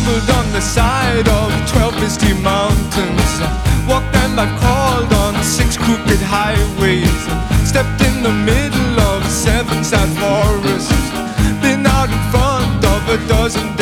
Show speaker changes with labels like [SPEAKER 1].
[SPEAKER 1] trampled on the side of 12 misty mountains. Walked and I've crawled on 6 crooked highways. Stepped in the middle of 7 sad forests. Been out in front of a dozen